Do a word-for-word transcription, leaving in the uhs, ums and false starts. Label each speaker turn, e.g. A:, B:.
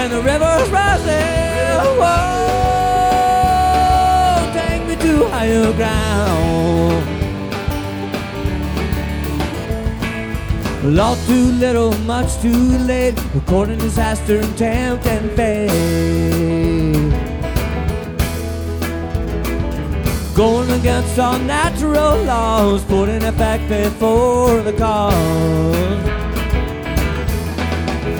A: and the river's rising. Whoa, take me to higher ground. Lost too little, much too late, recording disaster and tempt and fate. Going against all natural laws, putting a fact before the cause.